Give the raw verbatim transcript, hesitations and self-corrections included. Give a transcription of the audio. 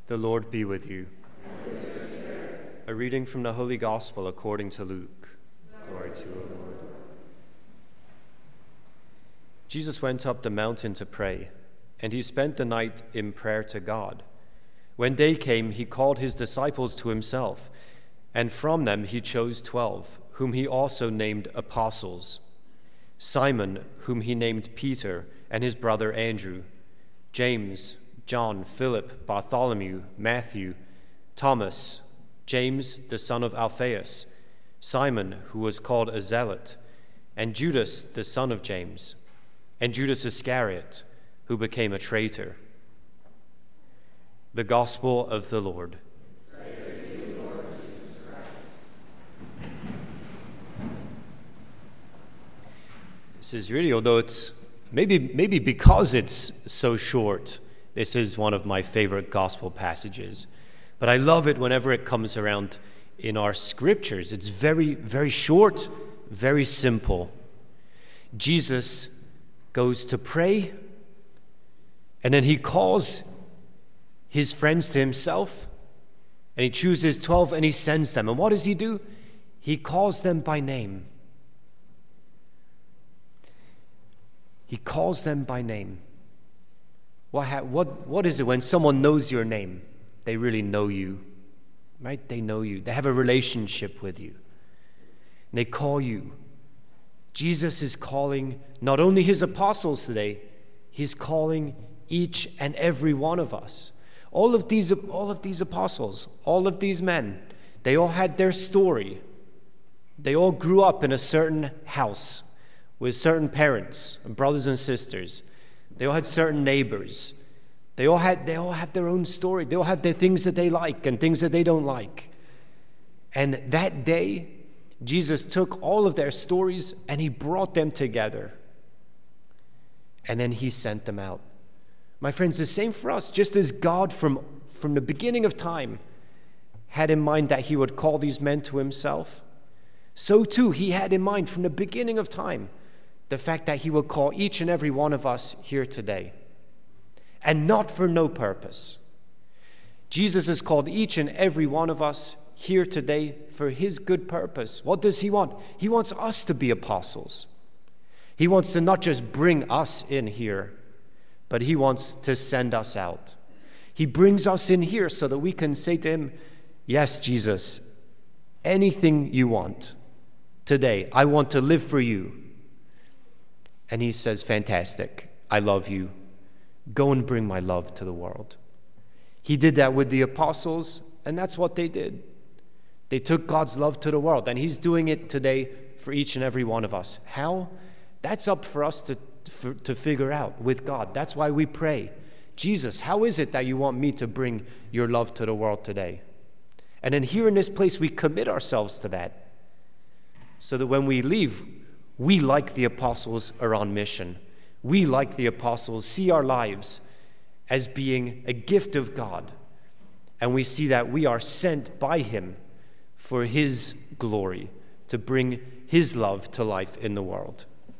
The Lord be with you. A reading from the Holy Gospel according to Luke. Glory to you, O Lord. Jesus went up the mountain to pray, and he spent the night in prayer to God. When day came, he called his disciples to himself, and from them he chose twelve, whom he also named apostles: Simon, whom he named Peter, and his brother Andrew, James, John, Philip, Bartholomew, Matthew, Thomas, James the son of Alphaeus, Simon, who was called a zealot, and Judas the son of James, and Judas Iscariot, who became a traitor. The Gospel of the Lord. Praise to you, Lord Jesus Christ. This is really, although it's maybe maybe because it's so short, this is one of my favorite gospel passages. But I love it whenever it comes around in our scriptures. It's very, very short, very simple. Jesus goes to pray, and then he calls his friends to himself, and he chooses twelve and he sends them. And what does he do? He calls them by name. He calls them by name. What, ha- what, what is it when someone knows your name? They really know you, right? They know you. They have a relationship with you. And they call you. Jesus is calling not only his apostles today, he's calling each and every one of us. All of these, all of these apostles, all of these men, they all had their story. They all grew up in a certain house with certain parents and brothers and sisters. They all had certain neighbors. They all had they all have their own story. They all have their things that they like and things that they don't like. And that day, Jesus took all of their stories and he brought them together. And then he sent them out. My friends, the same for us. Just as God from, from the beginning of time had in mind that he would call these men to himself, so too he had in mind from the beginning of time the fact that he will call each and every one of us here today. And not for no purpose. Jesus has called each and every one of us here today for his good purpose. What does he want? He wants us to be apostles. He wants to not just bring us in here, but he wants to send us out. He brings us in here so that we can say to him, yes, Jesus, anything you want today, I want to live for you. And he says, fantastic, I love you. Go and bring my love to the world. He did that with the apostles, and that's what they did. They took God's love to the world, and he's doing it today for each and every one of us. How? That's up for us to, for, to figure out with God. That's why we pray. Jesus, how is it that you want me to bring your love to the world today? And then here in this place, we commit ourselves to that, so that when we leave, we, like the apostles, are on mission. We, like the apostles, see our lives as being a gift of God. And we see that we are sent by him for his glory, to bring his love to life in the world.